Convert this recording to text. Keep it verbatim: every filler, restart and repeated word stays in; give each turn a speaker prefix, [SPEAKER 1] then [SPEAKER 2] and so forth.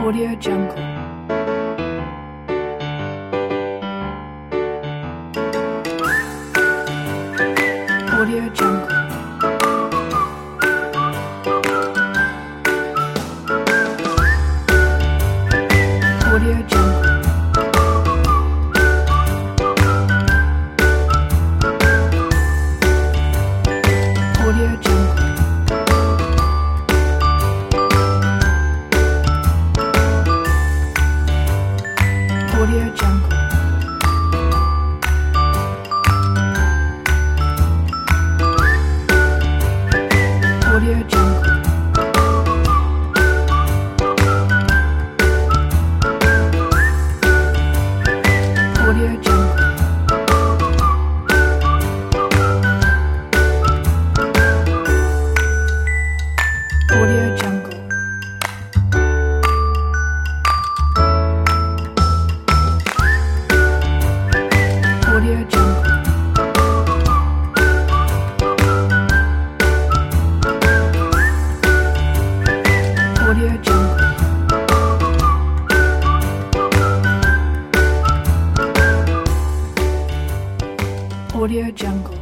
[SPEAKER 1] Audio Jungle. Audio Jungle. Audio Jungle. Audio Jungle. Audio Jungle. Audio Jungle. Audio Jungle. Audio Jungle. Audio Jungle. Audio Jungle. Audio Jungle.